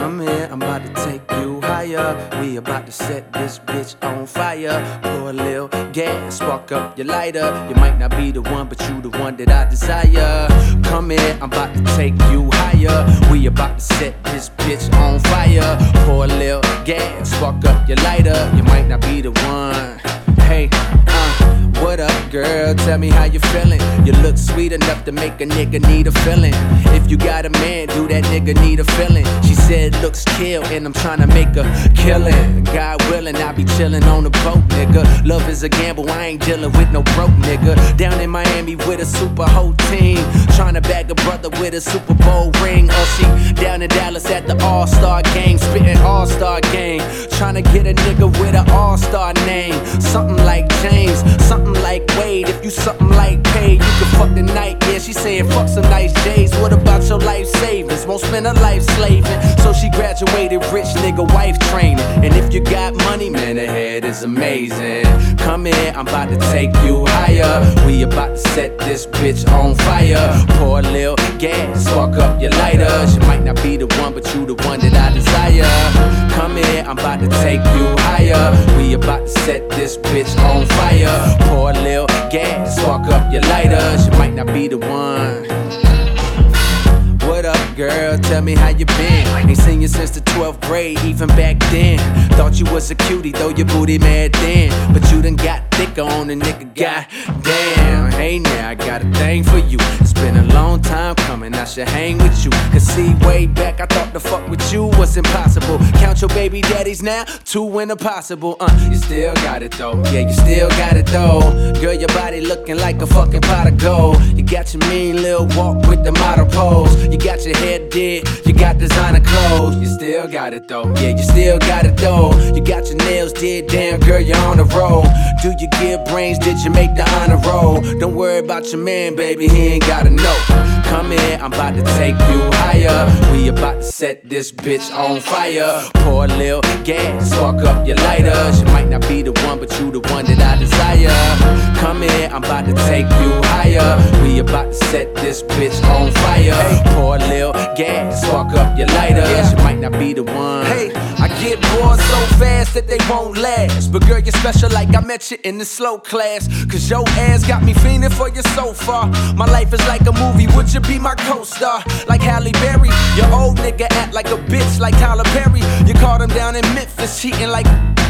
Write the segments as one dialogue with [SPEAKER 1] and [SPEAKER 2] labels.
[SPEAKER 1] Come here, I'm about to take you higher. We about to set this bitch on fire. Pour a little gas, spark up your lighter. You might not be the one, but you the one that I desire. Come here, I'm about to take you higher. We about to set this bitch on fire. Pour a little gas, spark up your lighter. You might not be the one. Hey, what up, girl? Tell me how you feeling. You look sweet enough to make a nigga need a feeling. If you got a man, do that nigga need a feeling? She said looks kill, and I'm tryna make a killing. God willing, I be chillin' on the boat, nigga. Love is a gamble, I ain't dealing with no broke nigga. Down in Miami with a super whole team, tryna bag a brother with a Super Bowl ring. Or she down in Dallas at the All-Star game, spittin' All-Star game, tryna get a nigga with an All-Star name. Something like James, something like Wade. If you something like Paid, you can fuck the night. Yeah, she saying fuck some nice J's. What about your life savings? Won't spend her life slaving. So she graduated rich nigga wife training. And if you got money, man, the head is amazing. Come here, I'm about to take you higher. We about to set this bitch on fire. Pour a little gas, spark up your lighter. She might not be the one, but you the one that I desire. Come here, I'm about to take you higher. We about to set this bitch on fire. Pour a little gas, spark up your lighter. She might not be the one. What up, girl? Tell me how you been. Ain't seen you since the 12th grade, even back then. Thought you was a cutie, though your booty mad then. But you done got thicker on the nigga, goddamn. Hey now, I got a thing for you. It's been a long time coming, I should hang with you. Cause see, way back, I thought to fuck with you was impossible. Count your baby daddies now, 2 in a possible. You still got it though, yeah, you still got it though. Girl, your body looking like a fucking pot of gold. You got your mean little walk with the model pose. You got your head did, you got designer clothes. You still got it though, yeah, you still got it though. You got your nails did, damn girl, you're on the roll. Do you give brains, did you make the honor roll? Don't worry about your man, baby, he ain't gotta know. Come here, I'm about to take you higher. We about to set this bitch on fire. Pour a little gas, spark up your lighter. She might not be the one, but you the one that I desire. Come here, I'm about to take you higher. We about to set this bitch on fire. Pour a little gas, spark up your lighter. She might not be the one.
[SPEAKER 2] Hey, I get bored so fast that they won't last. But girl, you're special like I met you in the slow class. Cause your ass got me fiending for you so far. My life is like a movie, would you be my co-star? Like Halle Berry, your old nigga act like a bitch like Tyler Perry. You caught him down in Memphis cheating like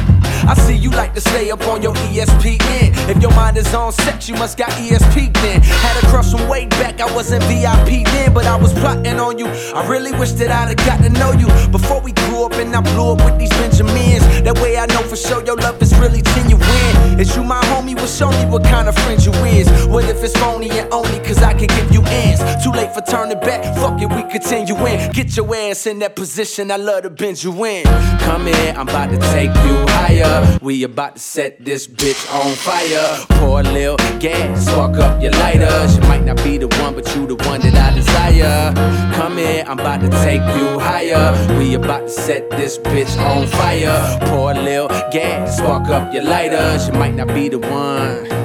[SPEAKER 2] I see you like to stay up on your ESPN. If your mind is on sex, you must got ESP then. Had a crush from way back, I wasn't VIP then, but I was plotting on you. I really wish that I'd have got to know you before we grew up and I blew up with these Benjamins. That way I know for sure your love is really genuine. Is you my homie? Well, show me what kind of friend you is. What if it's phony and only cause I can give you ends? Too late for turning back, fuck it, we continue in. Get your ass in that position, I love to bend you in.
[SPEAKER 1] Come here, I'm about to take you higher. We about to set this bitch on fire. Pour a little gas, spark up your lighter. She might not be the one, but you the one that I desire. Come here, I'm about to take you higher. We about to set this bitch on fire. Pour a little gas, spark up your lighter. She might not be the one.